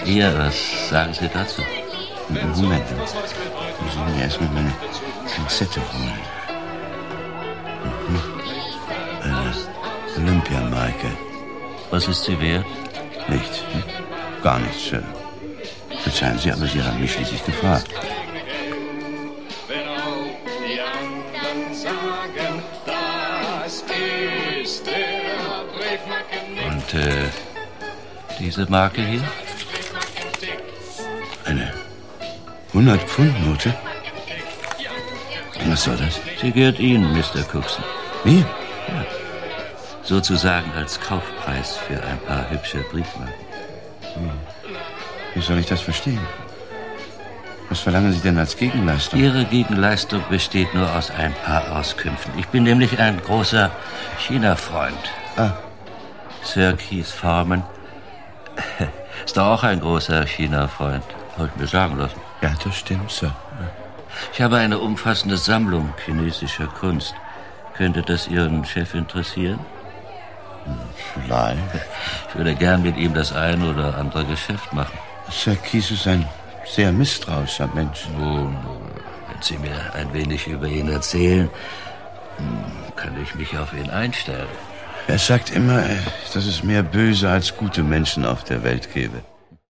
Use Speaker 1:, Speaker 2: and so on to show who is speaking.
Speaker 1: eher. Was sagen Sie dazu?
Speaker 2: Moment. Ich muss mir erstmal meine Pinzette holen. Eine Olympiamarke.
Speaker 1: Was ist sie wert?
Speaker 2: Nichts. Gar nichts. Verzeihen Sie, aber Sie haben mich schließlich gefragt.
Speaker 1: Und diese Marke hier?
Speaker 2: Eine 100-Pfund-Note? Was soll das?
Speaker 1: Sie gehört Ihnen, Mr. Cookson.
Speaker 2: Mir?
Speaker 1: Ja. Sozusagen als Kaufpreis für ein paar hübsche Briefmarken.
Speaker 2: Wie soll ich das verstehen? Was verlangen Sie denn als Gegenleistung?
Speaker 1: Ihre Gegenleistung besteht nur aus ein paar Auskünften. Ich bin nämlich ein großer China-Freund.
Speaker 2: Ah.
Speaker 1: Sir Keith Foreman ist doch auch ein großer China-Freund. Wollte ich mir sagen lassen.
Speaker 2: Ja, das stimmt, Sir.
Speaker 1: Ich habe eine umfassende Sammlung chinesischer Kunst. Könnte das Ihren Chef interessieren?
Speaker 2: Vielleicht.
Speaker 1: Ich würde gern mit ihm das ein oder andere Geschäft machen.
Speaker 2: Sir Keith ist ein sehr misstrauischer Mensch.
Speaker 1: Nun, wenn Sie mir ein wenig über ihn erzählen, kann ich mich auf ihn einstellen.
Speaker 2: Er sagt immer, dass es mehr böse als gute Menschen auf der Welt gäbe.